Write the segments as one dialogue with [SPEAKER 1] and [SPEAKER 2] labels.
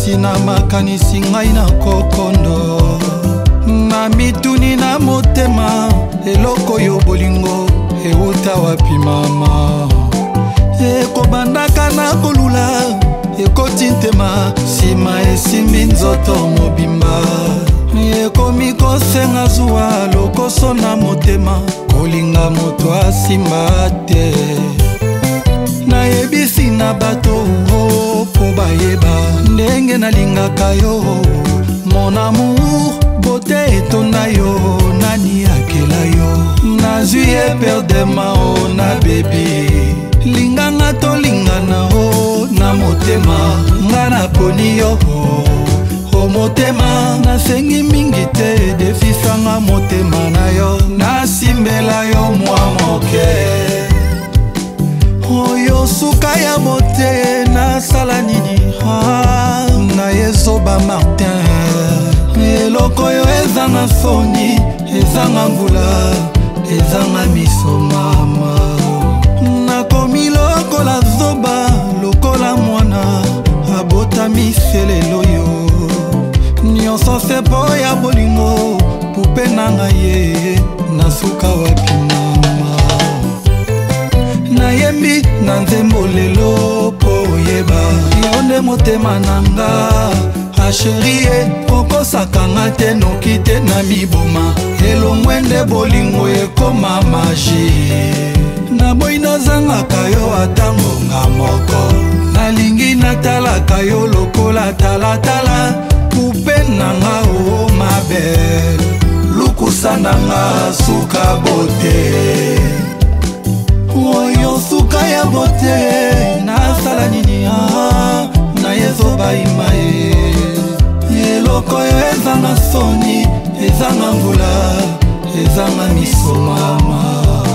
[SPEAKER 1] mpasi na makanisi ngai na kokondo na mituni na motema eloko yo bolingo euta wapi mama ekobandaka na kolula ekoti ntema nsima esimbi nzoto mobimba ekomi kosenga zuwa lokoso na motema kolinga moto asimba te nayebisi na bato po bayeba ndenge nalingaka yo mon amour bote etonda yo nani akela yo nazwi eperdema o na bebi linganga tolingana o na motema nga naponi yo o motema nasengi mingi te defisanga motema na yo nasimbela yo mwa moke oyo suka ya bote nasala nini na yezoba Martin eloko oyo ezanga soni ezanga mvula ezanga miso mama nakomi lokola zoba lokola mwana abotami selelo yo nyonso se po ya bolingo pupe nanga ye nasuka wapi mama nayembi na nzembo lelo po oyeba yo nde motema nanga asherie okosakanga te noki te na miboma elongwe nde bolingo ekoma magie naboyi nazangaka yo ata ngonga moko nalingi natalaka yo lokola talatala pupe nanga o mabel lukusa nanga suka bote oyo suka ya bote nasala nini na yezoba ima eloko oyo ezanga soni ezanga mvula ezanga miso mama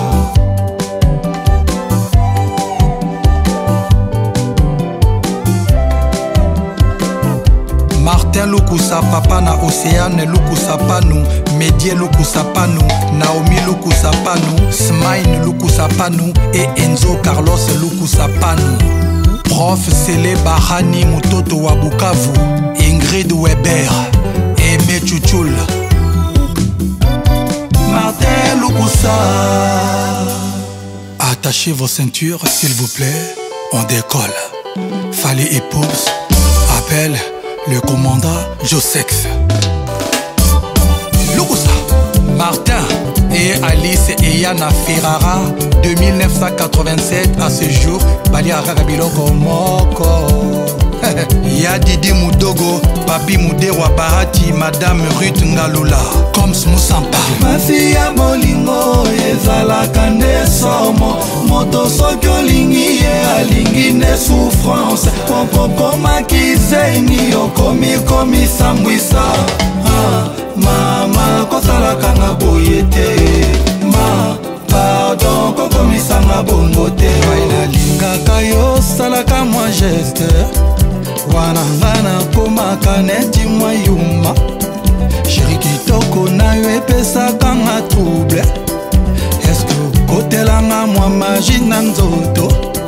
[SPEAKER 1] Martin Lukusa papa na Océane Lukusa panu Medie Lukusa panu Naomi Lukusa panu Smaine Lukusa panu et Enzo Carlos Lukusa panu Prof Sele Bahani Mutoto wa Bukavu Ingrid Weber Aimé Chouchoul Martin Lukusa. Attachez vos ceintures s'il vous plaît, on décolle. Fali épouse, appelle le commandant Josex. Lukusa, Martin et Alice et Yana Ferrara de 1987 à ce jour, Bali Arabiloko Moko. Ya Didi Mudogo, Papi Mudewa Bahati, Madame Ruth Ngalula, comme Smusampa.
[SPEAKER 2] Masi ya bolingo ezalaka nde somo moto soki olingi ye alingi nde souffrance pokokoma kizengi okomi sambwisa mama kosalaka nga boye te pardon kokomisanga bongo te
[SPEAKER 1] nalingaka yo salaka mwa geste wana nga nakomaka neti mwa yuma sheri kitoko na yo epesaka nga trouble eske kotelanga mwa magi na nzoto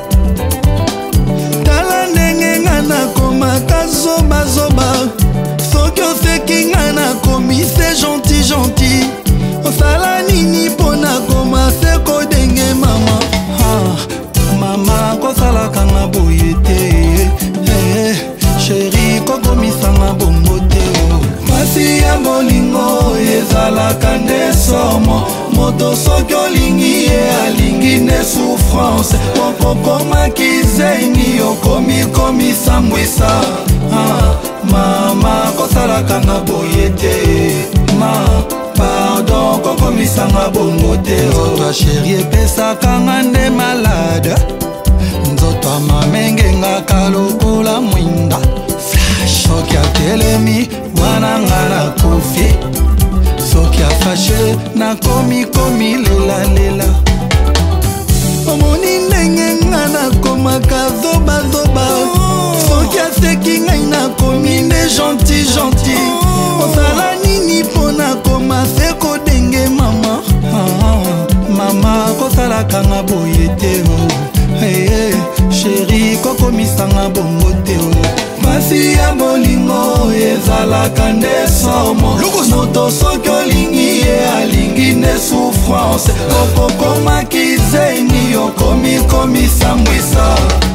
[SPEAKER 1] tala ndenge nga nakomaka zobazoba soki oseki nga nakomi se gentil osala nini mpo nakoma se kodenge mama mama kosalaka nga boye te sheri kokomisanga bongo te
[SPEAKER 2] masi ya bolingo ezalaka nde somo moto soki olingi ye alingi nde souffrance okokoma kizengi okomi sambwisa mama kosalaka nga boye te pardon kokomisanga bongo te
[SPEAKER 1] nzoto sheri epesaka nga nde malade nzoto amamenge ngaka lokola mwinda soki atelemi wana nga nakofi soki afashe nakomi lelalela omoni ndenge nga nakomaka zobazoba soki aseki ngai nakomi nde gentil osala nini mpo nakoma se kodenge mama mama kosalaka nga boye te sheri kokomisanga bongo te
[SPEAKER 2] masi ya bolingo
[SPEAKER 1] ezalaka nde somo moto soki olingi ye alingi nde souffrance okokomaki zeni okomi sambwisa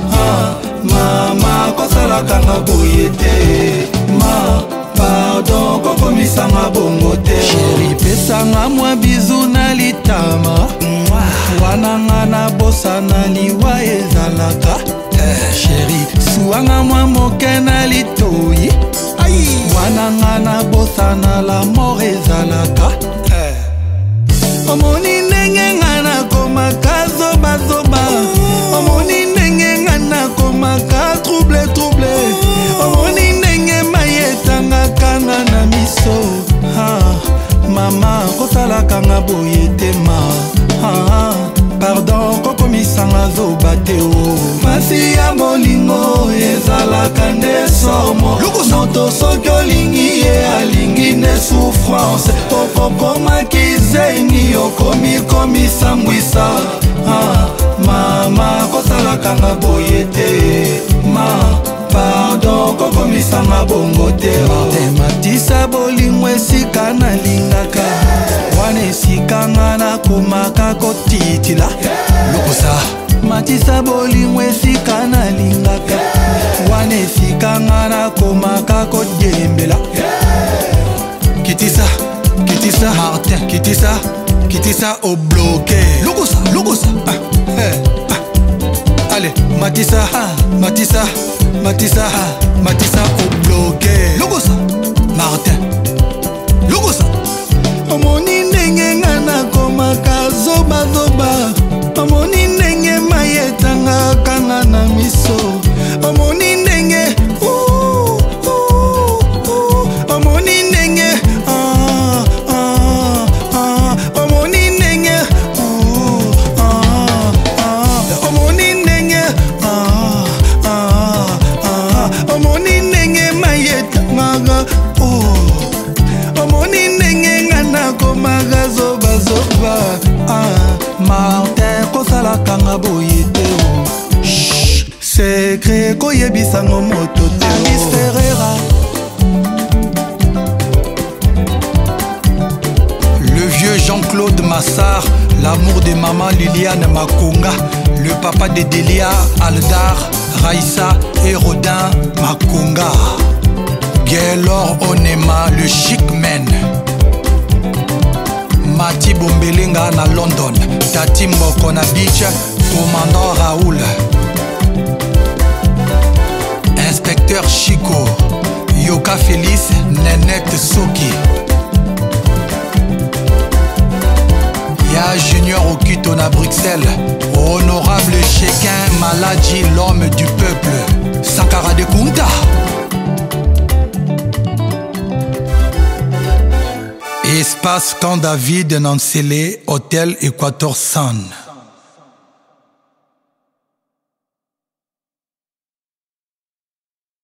[SPEAKER 1] mama kosalakanga boye te pardon kokomisanga bongo te sheri pesanga mwa bizu na litama wana nga na bosa na liwa ezalaka sheri suwanga mwa moke na litoyi wana nga na bosa na la mort ezalaka omoni ndenge nga nakomaka zobazoba omoni ndenge nga nakomaka trouble omoni ndenge mayetangaka nga na miso mama kosalakanga boye te pardon kokomisanga zoba te masi ya bolingo ezalaka nde somo moto soki olingi ye alingi nde souffrance okokomaki zeni okomi sambwisa mama kosalakanga boye te pardon kokomisanga bongo te matisa bolingo esika nalingaka wana esika nga nakomaka kotitila lokosa matisa bolingo esika nalingaka wana esika nga nakomaka kodembela kitisa Martin kitisa obloke lokosa allez matisa obloke lokosa Martin lokosa omoni ndenge nga nakomaka zobazoba omoni ndenge mayetanga kanga na miso omoni ndenge omoni ndenge omoni ndenge omoni ndenge omoni ndenge mayetanga omoni ndenge nga nakomaka zobazoba Martin kosalakanga boye te sekre koyebisango moto te Alice Ferreira le vieux Jean-Claude Massard, l'amour de maman Liliane Makonga, le papa de Delia Aldar, Raïssa et Rodin Makonga, Gaylor Onema, le chic man, Mati Bombelenga na London, Tati Mboko na Beach, commandant Raoul, inspecteur Chico, Yoka Félix, Nenette Soki, Ya Junior Okito na Bruxelles, honorable Chekin Maladji, l'homme du peuple, Sankara de Kunta. Espace Camp David Nancélé, Hôtel Équateur Sun.